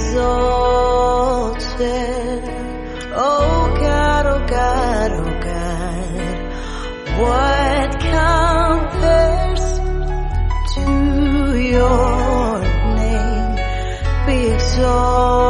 exalted. Oh God, oh God, oh God, what compares to your name? Be exalted.